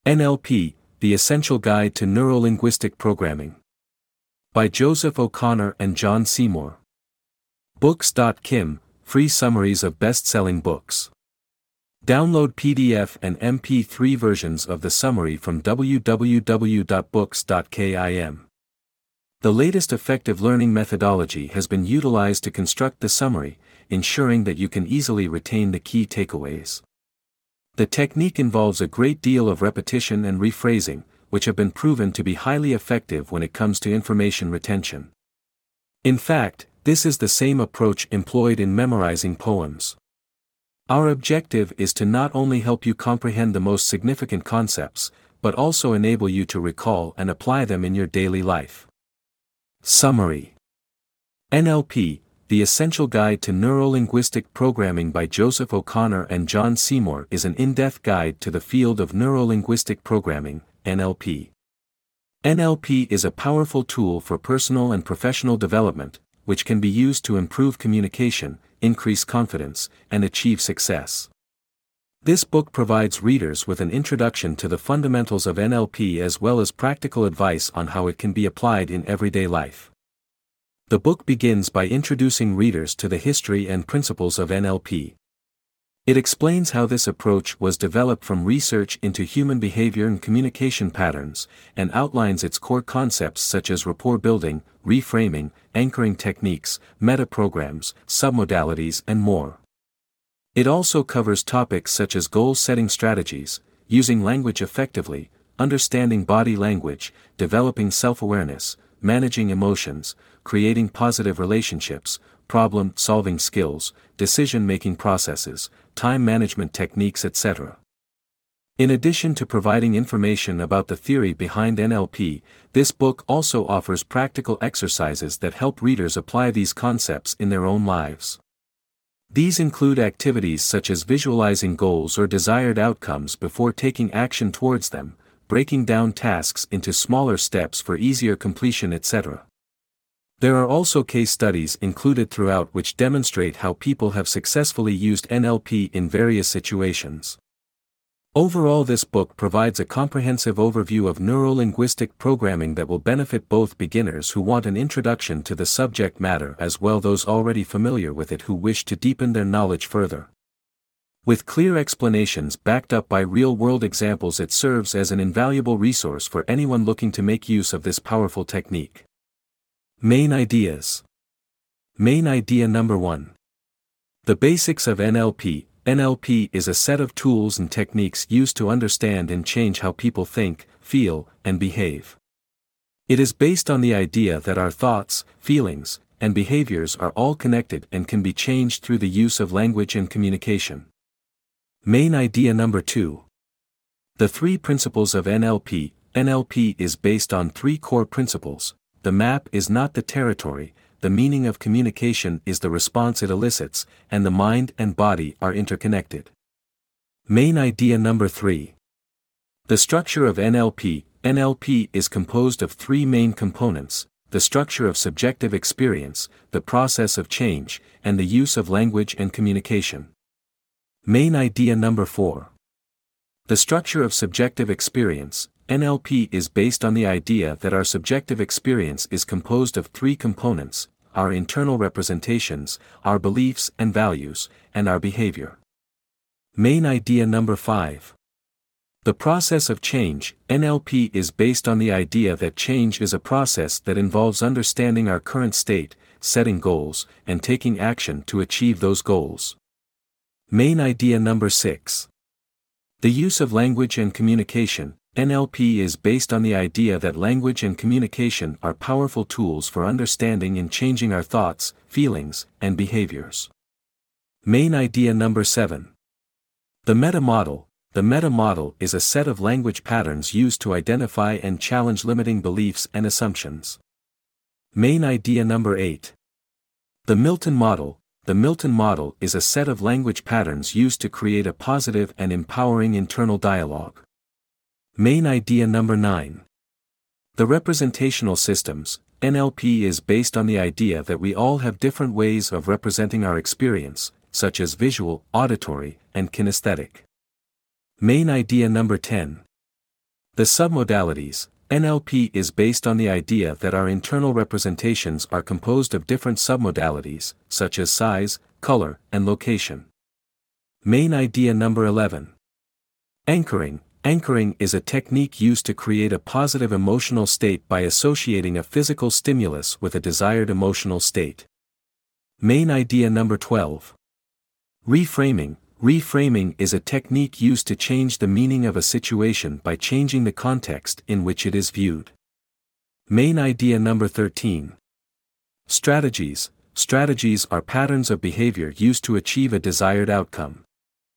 NLP, The Essential Guide to Neuro-Linguistic Programming. By Joseph O'Connor and John Seymour. Books.kim, free summaries of best-selling books. Download PDF and MP3 versions of the summary from www.books.kim. The latest effective learning methodology has been utilized to construct the summary, ensuring that you can easily retain the key takeaways. The technique involves a great deal of repetition and rephrasing, which have been proven to be highly effective when it comes to information retention. In fact, this is the same approach employed in memorizing poems. Our objective is to not only help you comprehend the most significant concepts, but also enable you to recall and apply them in your daily life. Summary. NLP, The Essential Guide to Neuro-Linguistic Programming by Joseph O'Connor and John Seymour is an in-depth guide to the field of neuro-linguistic programming, NLP. NLP is a powerful tool for personal and professional development, which can be used to improve communication, increase confidence, and achieve success. This book provides readers with an introduction to the fundamentals of NLP as well as practical advice on how it can be applied in everyday life. The book begins by introducing readers to the history and principles of NLP. It explains how this approach was developed from research into human behavior and communication patterns, and outlines its core concepts such as rapport building, reframing, anchoring techniques, metaprograms, submodalities, and more. It also covers topics such as goal-setting strategies, using language effectively, understanding body language, developing self-awareness, managing emotions, creating positive relationships, problem-solving skills, decision-making processes, time management techniques, etc. In addition to providing information about the theory behind NLP, this book also offers practical exercises that help readers apply these concepts in their own lives. These include activities such as visualizing goals or desired outcomes before taking action towards them, breaking down tasks into smaller steps for easier completion, etc. There are also case studies included throughout which demonstrate how people have successfully used NLP in various situations. Overall, this book provides a comprehensive overview of neuro-linguistic programming that will benefit both beginners who want an introduction to the subject matter as well those already familiar with it who wish to deepen their knowledge further. With clear explanations backed up by real-world examples, it serves as an invaluable resource for anyone looking to make use of this powerful technique. Main ideas. Main idea number 1. The basics of NLP. NLP is a set of tools and techniques used to understand and change how people think, feel, and behave. It is based on the idea that our thoughts, feelings, and behaviors are all connected and can be changed through the use of language and communication. Main idea number 2. The 3 principles of NLP. NLP is based on 3 core principles. The map is not the territory, the meaning of communication is the response it elicits, and the mind and body are interconnected. Main idea number 3. The structure of NLP. NLP is composed of 3 main components: the structure of subjective experience, the process of change, and the use of language and communication. Main idea number 4. The structure of subjective experience. NLP is based on the idea that our subjective experience is composed of 3 components: our internal representations, our beliefs and values, and our behavior. Main idea number 5. The process of change. NLP is based on the idea that change is a process that involves understanding our current state, setting goals, and taking action to achieve those goals. Main idea number 6. The use of language and communication. NLP is based on the idea that language and communication are powerful tools for understanding and changing our thoughts, feelings, and behaviors. Main idea number 7. The meta model. The meta model is a set of language patterns used to identify and challenge limiting beliefs and assumptions. Main idea number 8. The Milton model. The Milton model is a set of language patterns used to create a positive and empowering internal dialogue. Main idea number 9. The representational systems. NLP is based on the idea that we all have different ways of representing our experience, such as visual, auditory, and kinesthetic. Main idea number 10. The submodalities. NLP is based on the idea that our internal representations are composed of different submodalities, such as size, color, and location. Main idea number 11. Anchoring. Anchoring is a technique used to create a positive emotional state by associating a physical stimulus with a desired emotional state. Main idea number 12. Reframing. Reframing is a technique used to change the meaning of a situation by changing the context in which it is viewed. Main idea number 13. Strategies. Strategies are patterns of behavior used to achieve a desired outcome.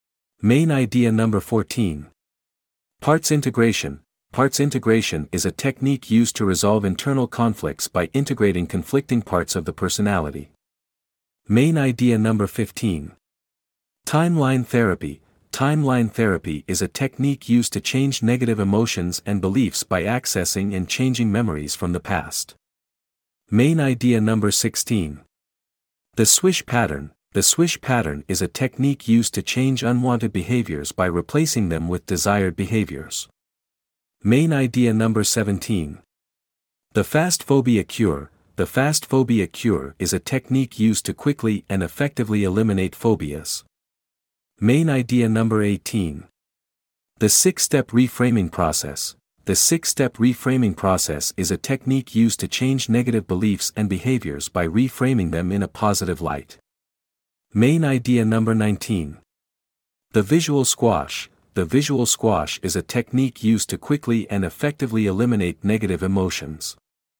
Main idea number 14. Parts integration. Parts integration is a technique used to resolve internal conflicts by integrating conflicting parts of the personality. Main idea number 15. Timeline therapy. Timeline therapy is a technique used to change negative emotions and beliefs by accessing and changing memories from the past. Main idea number 16. The swish pattern. The swish pattern is a technique used to change unwanted behaviors by replacing them with desired behaviors. Main idea number 17. The fast phobia cure. The fast phobia cure is a technique used to quickly and effectively eliminate phobias. Main idea number 18. The 6-step reframing process. The 6-step reframing process is a technique used to change negative beliefs and behaviors by reframing them in a positive light. Main idea number 19. The visual squash. The visual squash is a technique used to quickly and effectively eliminate negative emotions.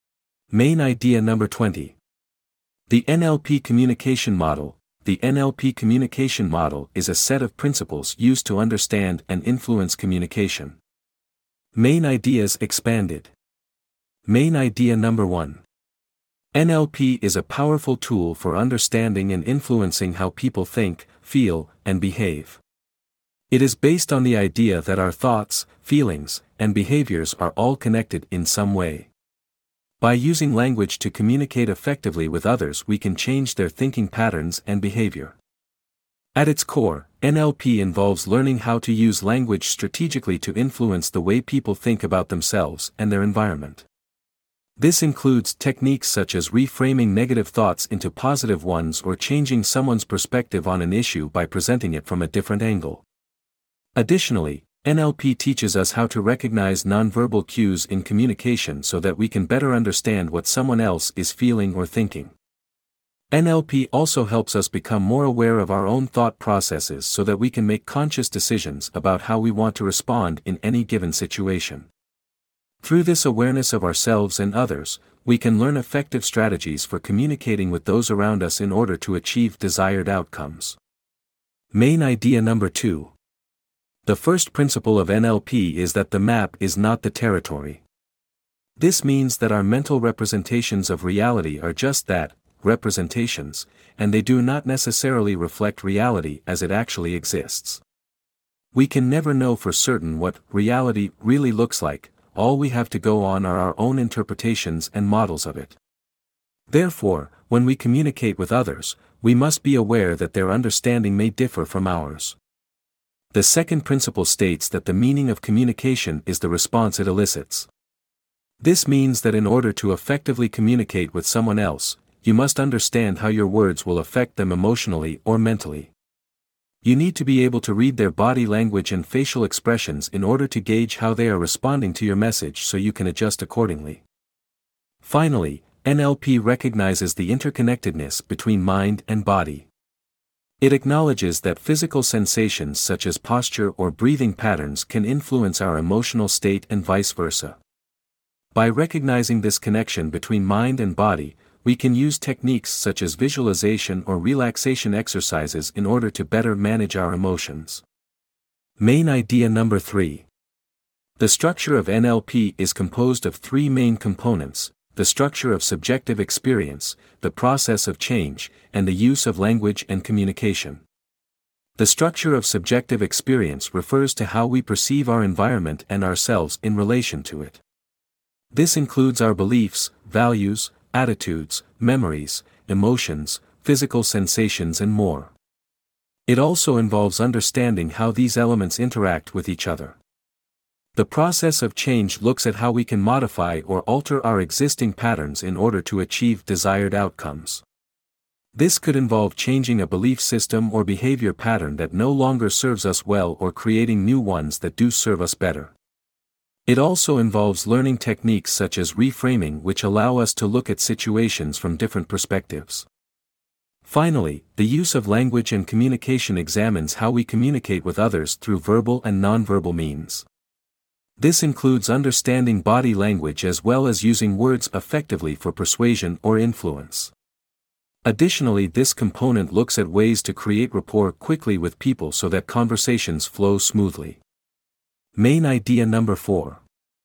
Main idea number 20. The NLP communication model. The NLP communication model is a set of principles used to understand and influence communication. Main ideas expanded. Main idea number 1. NLP is a powerful tool for understanding and influencing how people think, feel, and behave. It is based on the idea that our thoughts, feelings, and behaviors are all connected in some way. By using language to communicate effectively with others, we can change their thinking patterns and behavior. At its core, NLP involves learning how to use language strategically to influence the way people think about themselves and their environment. This includes techniques such as reframing negative thoughts into positive ones or changing someone's perspective on an issue by presenting it from a different angle. Additionally, NLP teaches us how to recognize nonverbal cues in communication so that we can better understand what someone else is feeling or thinking. NLP also helps us become more aware of our own thought processes so that we can make conscious decisions about how we want to respond in any given situation. Through this awareness of ourselves and others, we can learn effective strategies for communicating with those around us in order to achieve desired outcomes. Main idea number 2. The first principle of NLP is that the map is not the territory. This means that our mental representations of reality are just that, representations, and they do not necessarily reflect reality as it actually exists. We can never know for certain what reality really looks like. All we have to go on are our own interpretations and models of it. Therefore, when we communicate with others, we must be aware that their understanding may differ from ours. The second principle states that the meaning of communication is the response it elicits. This means that in order to effectively communicate with someone else, you must understand how your words will affect them emotionally or mentally. You need to be able to read their body language and facial expressions in order to gauge how they are responding to your message so you can adjust accordingly. Finally, NLP recognizes the interconnectedness between mind and body. It acknowledges that physical sensations such as posture or breathing patterns can influence our emotional state and vice versa. By recognizing this connection between mind and body, we can use techniques such as visualization or relaxation exercises in order to better manage our emotions. Main idea number 3. The structure of NLP is composed of 3 main components: the structure of subjective experience, the process of change, and the use of language and communication. The structure of subjective experience refers to how we perceive our environment and ourselves in relation to it. This includes our beliefs, values, attitudes, memories, emotions, physical sensations and more. It also involves understanding how these elements interact with each other. The process of change looks at how we can modify or alter our existing patterns in order to achieve desired outcomes. This could involve changing a belief system or behavior pattern that no longer serves us well or creating new ones that do serve us better. It also involves learning techniques such as reframing, which allow us to look at situations from different perspectives. Finally, the use of language and communication examines how we communicate with others through verbal and nonverbal means. This includes understanding body language as well as using words effectively for persuasion or influence. Additionally, this component looks at ways to create rapport quickly with people so that conversations flow smoothly. Main idea number 4.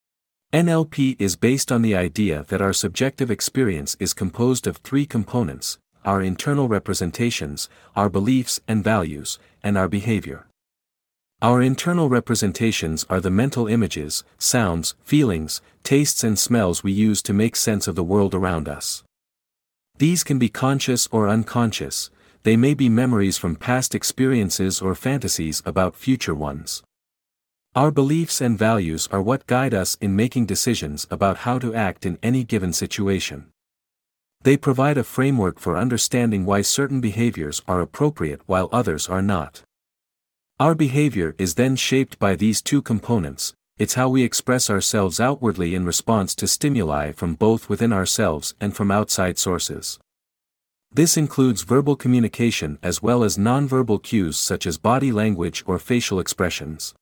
NLP is based on the idea that our subjective experience is composed of 3 components: our internal representations, our beliefs and values, and our behavior. Our internal representations are the mental images, sounds, feelings, tastes and smells we use to make sense of the world around us. These can be conscious or unconscious. They may be memories from past experiences or fantasies about future ones. Our beliefs and values are what guide us in making decisions about how to act in any given situation. They provide a framework for understanding why certain behaviors are appropriate while others are not. Our behavior is then shaped by these 2 components. It's how we express ourselves outwardly in response to stimuli from both within ourselves and from outside sources. This includes verbal communication as well as nonverbal cues such as body language or facial expressions.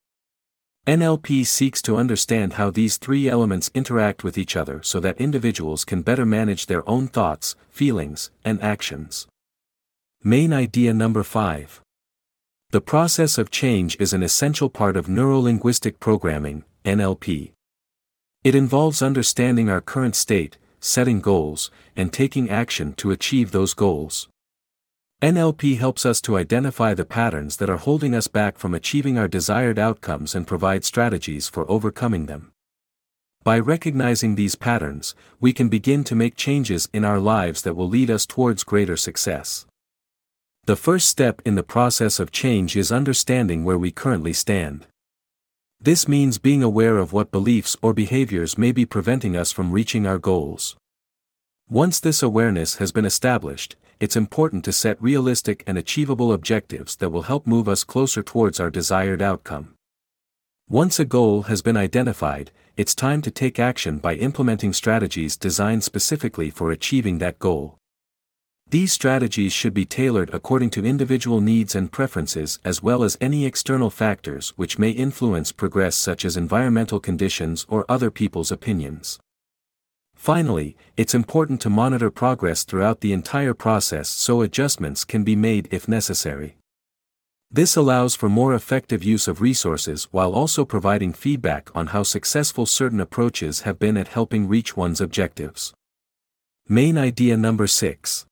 NLP seeks to understand how these 3 elements interact with each other so that individuals can better manage their own thoughts, feelings, and actions. Main idea number 5. The process of change is an essential part of neuro-linguistic programming, NLP. It involves understanding our current state, setting goals, and taking action to achieve those goals. NLP helps us to identify the patterns that are holding us back from achieving our desired outcomes and provide strategies for overcoming them. By recognizing these patterns, we can begin to make changes in our lives that will lead us towards greater success. The first step in the process of change is understanding where we currently stand. This means being aware of what beliefs or behaviors may be preventing us from reaching our goals. Once this awareness has been established, it's important to set realistic and achievable objectives that will help move us closer towards our desired outcome. Once a goal has been identified, it's time to take action by implementing strategies designed specifically for achieving that goal. These strategies should be tailored according to individual needs and preferences as well as any external factors which may influence progress such as environmental conditions or other people's opinions. Finally, it's important to monitor progress throughout the entire process so adjustments can be made if necessary. This allows for more effective use of resources while also providing feedback on how successful certain approaches have been at helping reach one's objectives. Main idea number 6.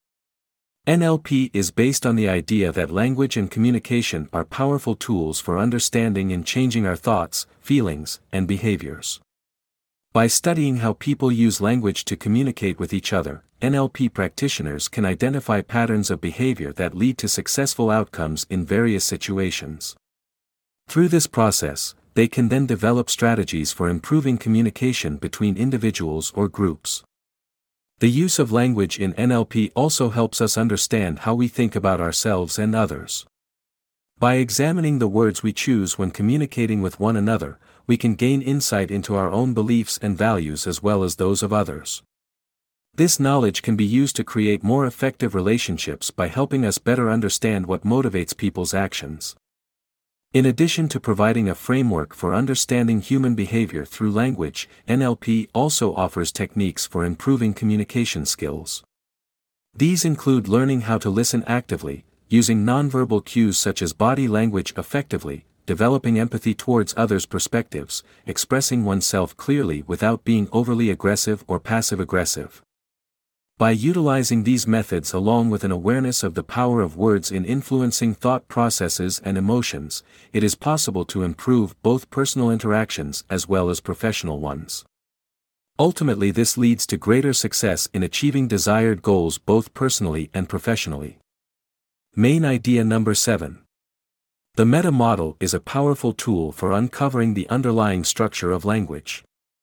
NLP is based on the idea that language and communication are powerful tools for understanding and changing our thoughts, feelings, and behaviors. By studying how people use language to communicate with each other, NLP practitioners can identify patterns of behavior that lead to successful outcomes in various situations. Through this process, they can then develop strategies for improving communication between individuals or groups. The use of language in NLP also helps us understand how we think about ourselves and others. By examining the words we choose when communicating with one another, we can gain insight into our own beliefs and values as well as those of others. This knowledge can be used to create more effective relationships by helping us better understand what motivates people's actions. In addition to providing a framework for understanding human behavior through language, NLP also offers techniques for improving communication skills. These include learning how to listen actively, using nonverbal cues such as body language effectively, developing empathy towards others' perspectives, expressing oneself clearly without being overly aggressive or passive-aggressive. By utilizing these methods along with an awareness of the power of words in influencing thought processes and emotions, it is possible to improve both personal interactions as well as professional ones. Ultimately, this leads to greater success in achieving desired goals both personally and professionally. Main idea number 7. The meta model is a powerful tool for uncovering the underlying structure of language.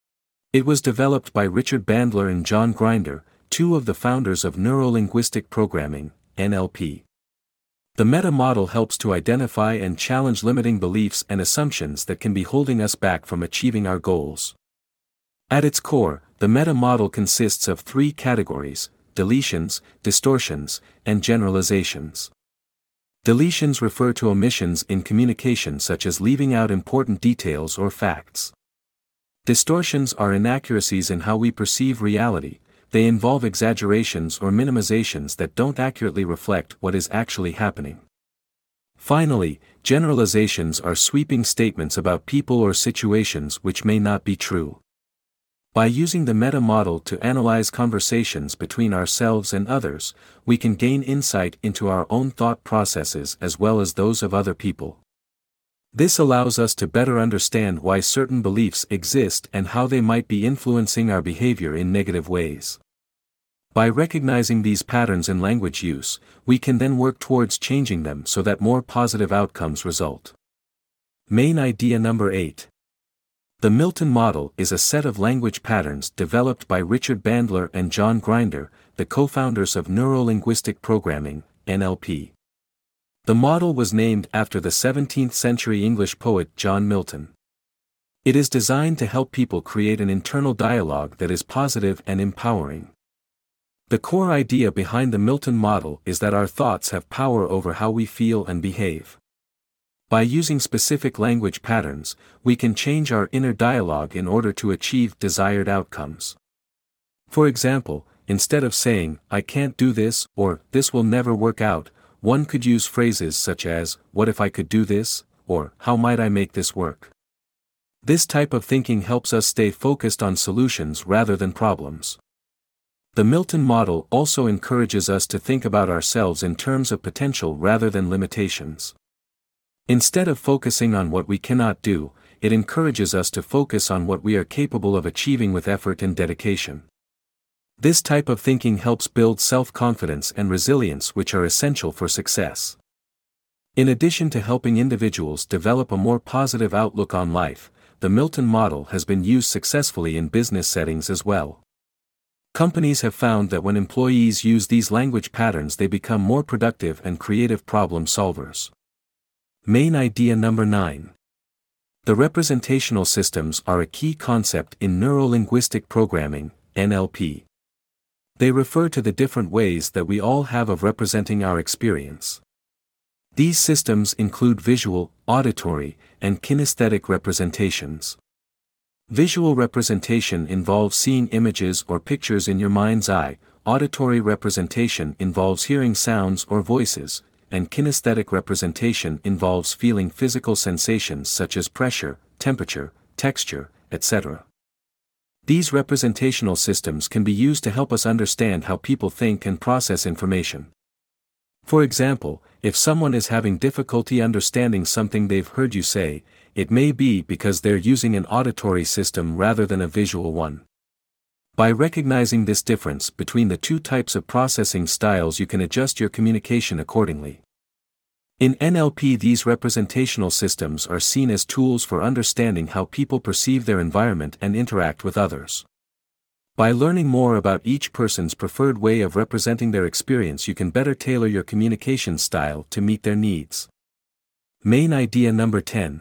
It was developed by Richard Bandler and John Grinder, two of the founders of Neuro-Linguistic Programming, NLP. The meta model helps to identify and challenge limiting beliefs and assumptions that can be holding us back from achieving our goals. At its core, the meta model consists of three categories: deletions, distortions, and generalizations. Deletions refer to omissions in communication, such as leaving out important details or facts. Distortions are inaccuracies in how we perceive reality. They involve exaggerations or minimizations that don't accurately reflect what is actually happening. Finally, generalizations are sweeping statements about people or situations which may not be true. By using the meta model to analyze conversations between ourselves and others, we can gain insight into our own thought processes as well as those of other people. This allows us to better understand why certain beliefs exist and how they might be influencing our behavior in negative ways. By recognizing these patterns in language use, we can then work towards changing them so that more positive outcomes result. Main idea number 8. The Milton Model is a set of language patterns developed by Richard Bandler and John Grinder, the co-founders of Neuro-Linguistic Programming, NLP. The model was named after the 17th-century English poet John Milton. It is designed to help people create an internal dialogue that is positive and empowering. The core idea behind the Milton Model is that our thoughts have power over how we feel and behave. By using specific language patterns, we can change our inner dialogue in order to achieve desired outcomes. For example, instead of saying, "I can't do this," or "this will never work out," one could use phrases such as, "What if I could do this?" or "How might I make this work?" This type of thinking helps us stay focused on solutions rather than problems. The Milton Model also encourages us to think about ourselves in terms of potential rather than limitations. Instead of focusing on what we cannot do, it encourages us to focus on what we are capable of achieving with effort and dedication. This type of thinking helps build self-confidence and resilience, which are essential for success. In addition to helping individuals develop a more positive outlook on life, the Milton Model has been used successfully in business settings as well. Companies have found that when employees use these language patterns, they become more productive and creative problem solvers. Main idea number 9. The representational systems are a key concept in Neuro-Linguistic Programming, NLP. They refer to the different ways that we all have of representing our experience. These systems include visual, auditory, and kinesthetic representations. Visual representation involves seeing images or pictures in your mind's eye, auditory representation involves hearing sounds or voices, and kinesthetic representation involves feeling physical sensations such as pressure, temperature, texture, etc. These representational systems can be used to help us understand how people think and process information. For example, if someone is having difficulty understanding something they've heard you say, it may be because they're using an auditory system rather than a visual one. By recognizing this difference between the two types of processing styles, you can adjust your communication accordingly. In NLP, these representational systems are seen as tools for understanding how people perceive their environment and interact with others. By learning more about each person's preferred way of representing their experience, you can better tailor your communication style to meet their needs. Main idea number 10.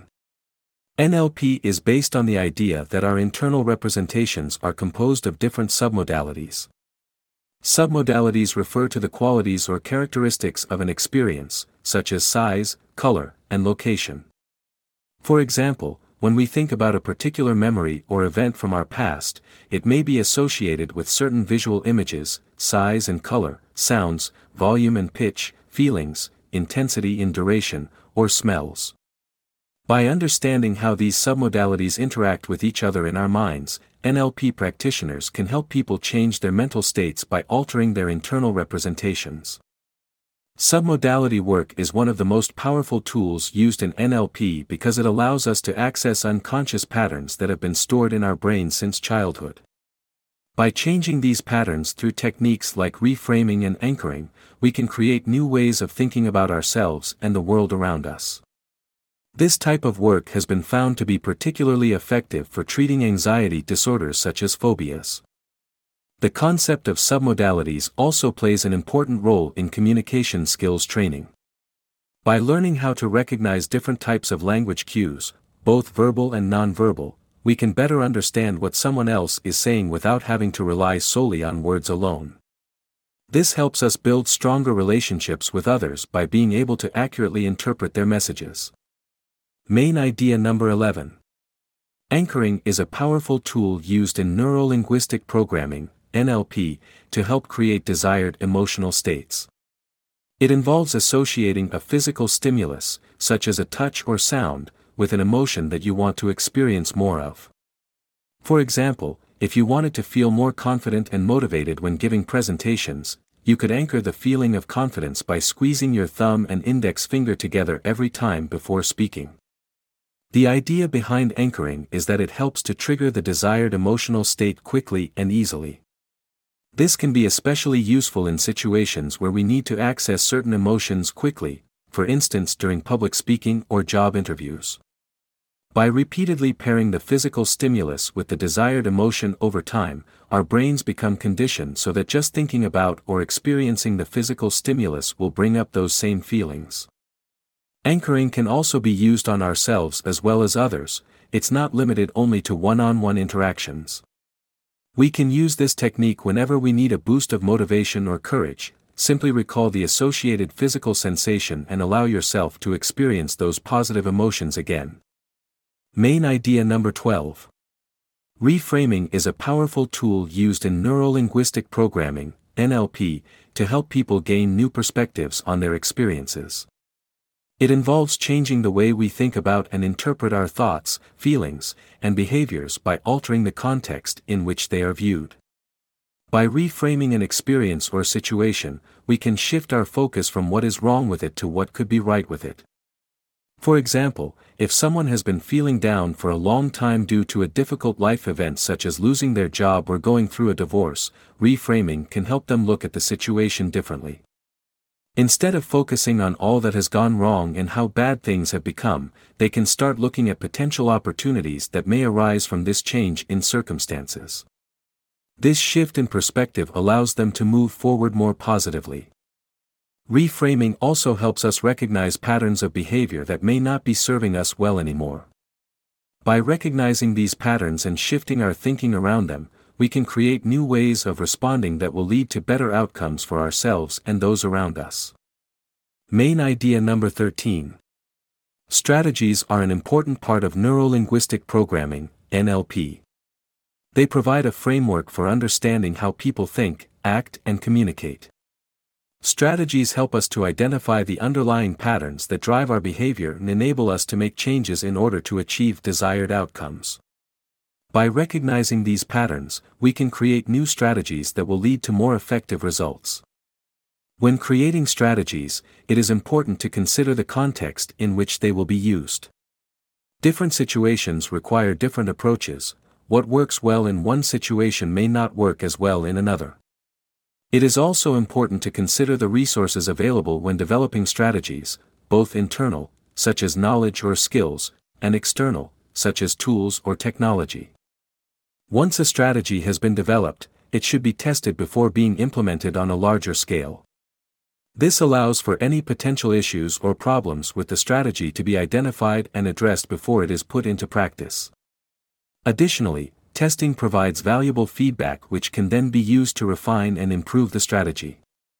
NLP is based on the idea that our internal representations are composed of different submodalities. Submodalities refer to the qualities or characteristics of an experience, such as size, color, and location. For example, when we think about a particular memory or event from our past, it may be associated with certain visual images, size and color, sounds, volume and pitch, feelings, intensity and duration, or smells. By understanding how these submodalities interact with each other in our minds, NLP practitioners can help people change their mental states by altering their internal representations. Submodality work is one of the most powerful tools used in NLP because it allows us to access unconscious patterns that have been stored in our brains since childhood. By changing these patterns through techniques like reframing and anchoring, we can create new ways of thinking about ourselves and the world around us. This type of work has been found to be particularly effective for treating anxiety disorders such as phobias. The concept of submodalities also plays an important role in communication skills training. By learning how to recognize different types of language cues, both verbal and nonverbal, we can better understand what someone else is saying without having to rely solely on words alone. This helps us build stronger relationships with others by being able to accurately interpret their messages. Main idea number 11. Anchoring is a powerful tool used in neuro-linguistic programming, NLP, to help create desired emotional states. It involves associating a physical stimulus, such as a touch or sound, with an emotion that you want to experience more of. For example, if you wanted to feel more confident and motivated when giving presentations, you could anchor the feeling of confidence by squeezing your thumb and index finger together every time before speaking. The idea behind anchoring is that it helps to trigger the desired emotional state quickly and easily. This can be especially useful in situations where we need to access certain emotions quickly, for instance during public speaking or job interviews. By repeatedly pairing the physical stimulus with the desired emotion over time, our brains become conditioned so that just thinking about or experiencing the physical stimulus will bring up those same feelings. Anchoring can also be used on ourselves as well as others. It's not limited only to one-on-one interactions. We can use this technique whenever we need a boost of motivation or courage. Simply recall the associated physical sensation and allow yourself to experience those positive emotions again. Main idea number 12. Reframing is a powerful tool used in neuro-linguistic programming, NLP, to help people gain new perspectives on their experiences. It involves changing the way we think about and interpret our thoughts, feelings, and behaviors by altering the context in which they are viewed. By reframing an experience or situation, we can shift our focus from what is wrong with it to what could be right with it. For example, if someone has been feeling down for a long time due to a difficult life event such as losing their job or going through a divorce, reframing can help them look at the situation differently. Instead of focusing on all that has gone wrong and how bad things have become, they can start looking at potential opportunities that may arise from this change in circumstances. This shift in perspective allows them to move forward more positively. Reframing also helps us recognize patterns of behavior that may not be serving us well anymore. By recognizing these patterns and shifting our thinking around them, we can create new ways of responding that will lead to better outcomes for ourselves and those around us. Main idea number 13. Strategies are an important part of neuro-linguistic programming, NLP. They provide a framework for understanding how people think, act, and communicate. Strategies help us to identify the underlying patterns that drive our behavior and enable us to make changes in order to achieve desired outcomes. By recognizing these patterns, we can create new strategies that will lead to more effective results. When creating strategies, it is important to consider the context in which they will be used. Different situations require different approaches. What works well in one situation may not work as well in another. It is also important to consider the resources available when developing strategies, both internal, such as knowledge or skills, and external, such as tools or technology. Once a strategy has been developed, it should be tested before being implemented on a larger scale. This allows for any potential issues or problems with the strategy to be identified and addressed before it is put into practice. Additionally, testing provides valuable feedback which can then be used to refine and improve the strategy.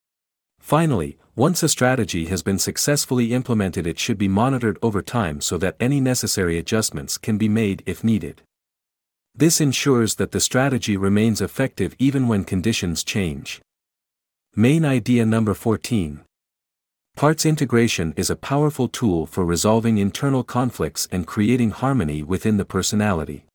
Finally, once a strategy has been successfully implemented, it should be monitored over time so that any necessary adjustments can be made if needed. This ensures that the strategy remains effective even when conditions change. Main idea number 14. Parts integration is a powerful tool for resolving internal conflicts and creating harmony within the personality.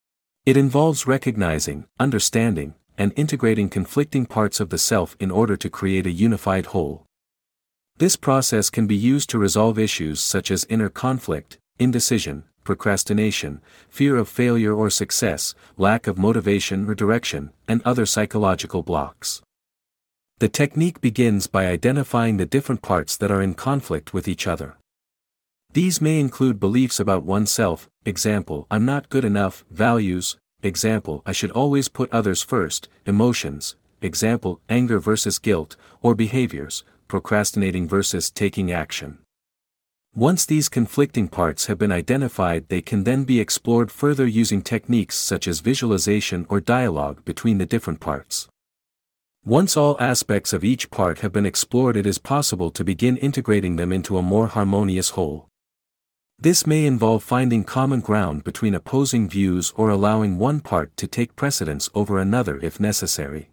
It involves recognizing, understanding, and integrating conflicting parts of the self in order to create a unified whole. This process can be used to resolve issues such as inner conflict, indecision, procrastination, fear of failure or success, lack of motivation or direction, and other psychological blocks. The technique begins by identifying the different parts that are in conflict with each other. These may include beliefs about oneself, example, I'm not good enough, values, example, I should always put others first, emotions, example, anger versus guilt, or behaviors, procrastinating versus taking action. Once these conflicting parts have been identified, they can then be explored further using techniques such as visualization or dialogue between the different parts. Once all aspects of each part have been explored, it is possible to begin integrating them into a more harmonious whole. This may involve finding common ground between opposing views or allowing one part to take precedence over another if necessary.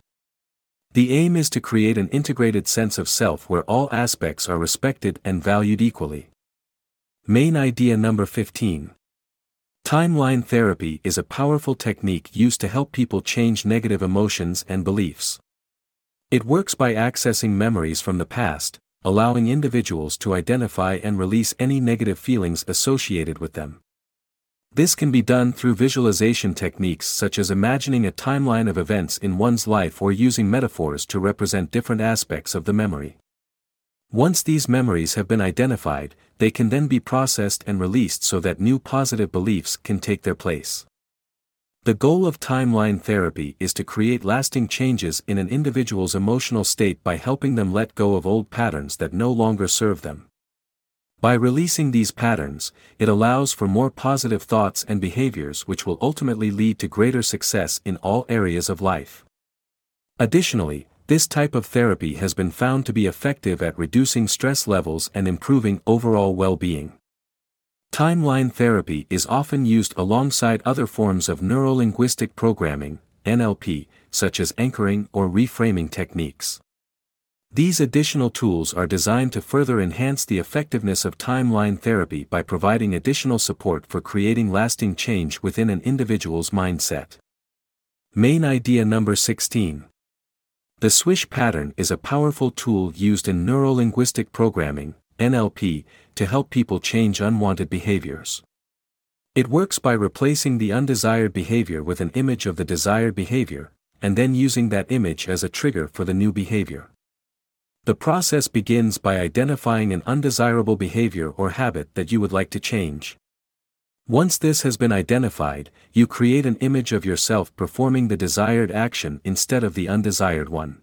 The aim is to create an integrated sense of self where all aspects are respected and valued equally. Main idea number 15. Timeline therapy is a powerful technique used to help people change negative emotions and beliefs. It works by accessing memories from the past, allowing individuals to identify and release any negative feelings associated with them. This can be done through visualization techniques such as imagining a timeline of events in one's life or using metaphors to represent different aspects of the memory. Once these memories have been identified, they can then be processed and released so that new positive beliefs can take their place. The goal of timeline therapy is to create lasting changes in an individual's emotional state by helping them let go of old patterns that no longer serve them. By releasing these patterns, it allows for more positive thoughts and behaviors which will ultimately lead to greater success in all areas of life. Additionally, this type of therapy has been found to be effective at reducing stress levels and improving overall well-being. Timeline therapy is often used alongside other forms of neuro-linguistic programming, NLP, such as anchoring or reframing techniques. These additional tools are designed to further enhance the effectiveness of timeline therapy by providing additional support for creating lasting change within an individual's mindset. Main idea number 16. The swish pattern is a powerful tool used in neuro-linguistic programming, NLP, to help people change unwanted behaviors. It works by replacing the undesired behavior with an image of the desired behavior, and then using that image as a trigger for the new behavior. The process begins by identifying an undesirable behavior or habit that you would like to change. Once this has been identified, you create an image of yourself performing the desired action instead of the undesired one.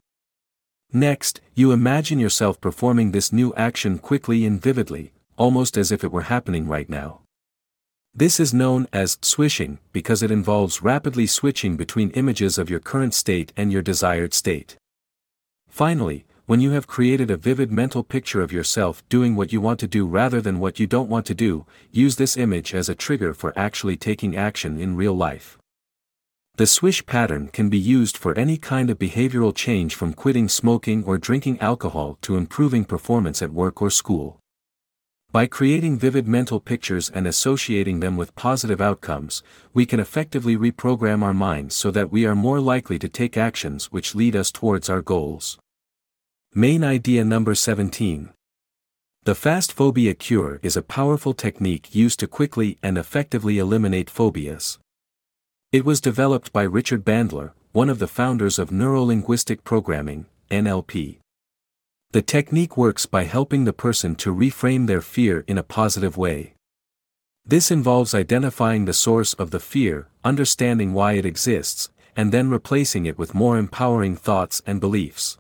Next, you imagine yourself performing this new action quickly and vividly, almost as if it were happening right now. This is known as swishing because it involves rapidly switching between images of your current state and your desired state. Finally, when you have created a vivid mental picture of yourself doing what you want to do rather than what you don't want to do, use this image as a trigger for actually taking action in real life. The swish pattern can be used for any kind of behavioral change from quitting smoking or drinking alcohol to improving performance at work or school. By creating vivid mental pictures and associating them with positive outcomes, we can effectively reprogram our minds so that we are more likely to take actions which lead us towards our goals. Main idea number 17. The fast phobia cure is a powerful technique used to quickly and effectively eliminate phobias. It was developed by Richard Bandler, one of the founders of neuro-linguistic programming, NLP. The technique works by helping the person to reframe their fear in a positive way. This involves identifying the source of the fear, understanding why it exists, and then replacing it with more empowering thoughts and beliefs.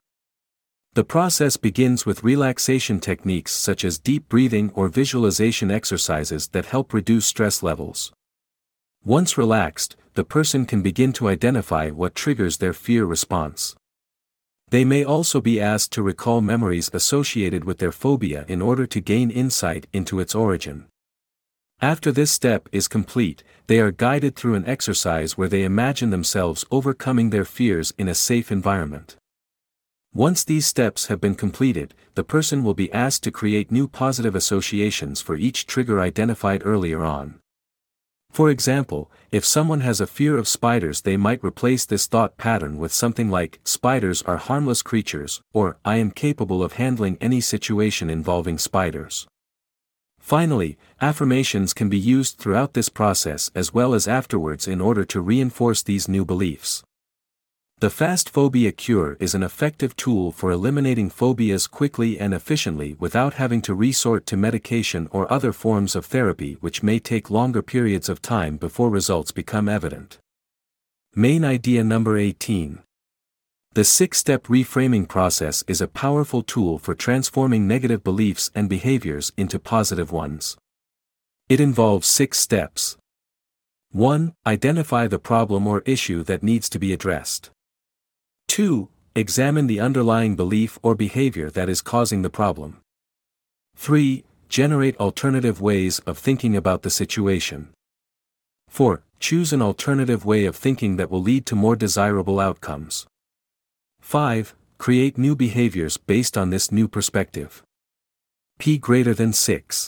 The process begins with relaxation techniques such as deep breathing or visualization exercises that help reduce stress levels. Once relaxed, the person can begin to identify what triggers their fear response. They may also be asked to recall memories associated with their phobia in order to gain insight into its origin. After this step is complete, they are guided through an exercise where they imagine themselves overcoming their fears in a safe environment. Once these steps have been completed, the person will be asked to create new positive associations for each trigger identified earlier on. For example, if someone has a fear of spiders, they might replace this thought pattern with something like, "Spiders are harmless creatures," or "I am capable of handling any situation involving spiders." Finally, affirmations can be used throughout this process as well as afterwards in order to reinforce these new beliefs. The Fast Phobia Cure is an effective tool for eliminating phobias quickly and efficiently without having to resort to medication or other forms of therapy, which may take longer periods of time before results become evident. Main idea number 18. The 6-step reframing process is a powerful tool for transforming negative beliefs and behaviors into positive ones. It involves 6 steps. 1. Identify the problem or issue that needs to be addressed. 2. Examine the underlying belief or behavior that is causing the problem. 3. Generate alternative ways of thinking about the situation. 4. Choose an alternative way of thinking that will lead to more desirable outcomes. 5. Create new behaviors based on this new perspective. P greater than 6.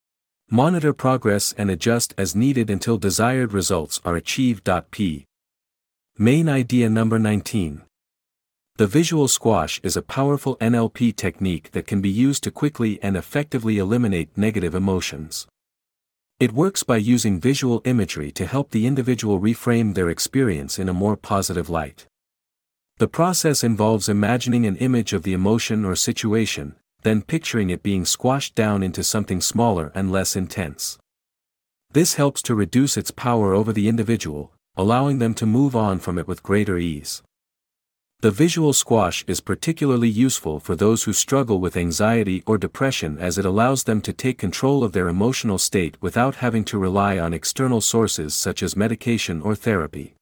Monitor progress and adjust as needed until desired results are achieved. P. Main idea number 19. The visual squash is a powerful NLP technique that can be used to quickly and effectively eliminate negative emotions. It works by using visual imagery to help the individual reframe their experience in a more positive light. The process involves imagining an image of the emotion or situation, then picturing it being squashed down into something smaller and less intense. This helps to reduce its power over the individual, allowing them to move on from it with greater ease. The visual squash is particularly useful for those who struggle with anxiety or depression, as it allows them to take control of their emotional state without having to rely on external sources such as medication or therapy.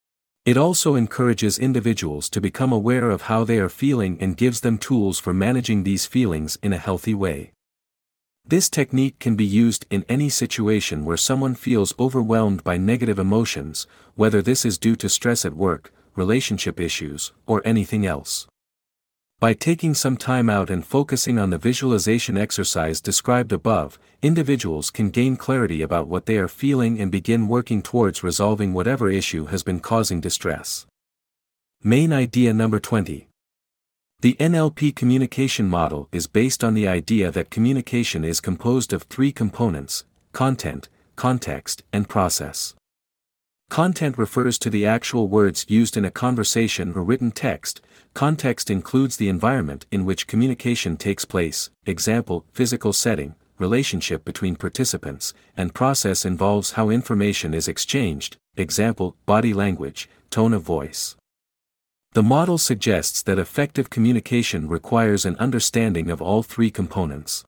It also encourages individuals to become aware of how they are feeling and gives them tools for managing these feelings in a healthy way. This technique can be used in any situation where someone feels overwhelmed by negative emotions, whether this is due to stress at work, relationship issues, or anything else. By taking some time out and focusing on the visualization exercise described above, individuals can gain clarity about what they are feeling and begin working towards resolving whatever issue has been causing distress. Main idea number 20. The NLP communication model is based on the idea that communication is composed of 3 components: content, context, and process. Content refers to the actual words used in a conversation or written text. Context includes the environment in which communication takes place, example, physical setting, relationship between participants, and process involves how information is exchanged, example, body language, tone of voice. The model suggests that effective communication requires an understanding of all 3 components.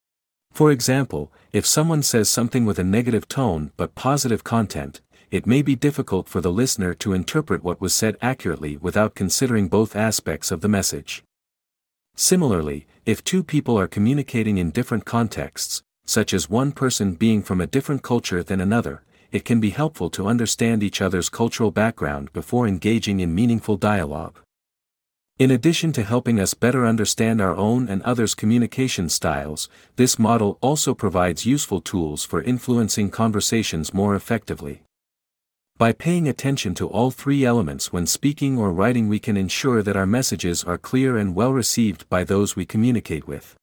For example, if someone says something with a negative tone but positive content, it may be difficult for the listener to interpret what was said accurately without considering both aspects of the message. Similarly, if 2 people are communicating in different contexts, such as one person being from a different culture than another, it can be helpful to understand each other's cultural background before engaging in meaningful dialogue. In addition to helping us better understand our own and others' communication styles, this model also provides useful tools for influencing conversations more effectively. By paying attention to all 3 elements when speaking or writing, we can ensure that our messages are clear and well received by those we communicate with.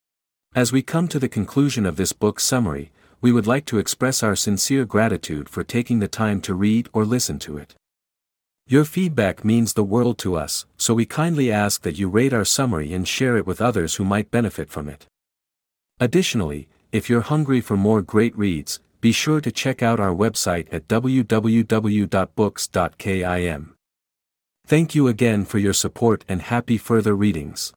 As we come to the conclusion of this book summary, we would like to express our sincere gratitude for taking the time to read or listen to it. Your feedback means the world to us, so we kindly ask that you rate our summary and share it with others who might benefit from it. Additionally, if you're hungry for more great reads, be sure to check out our website at www.books.kim. Thank you again for your support and happy further readings.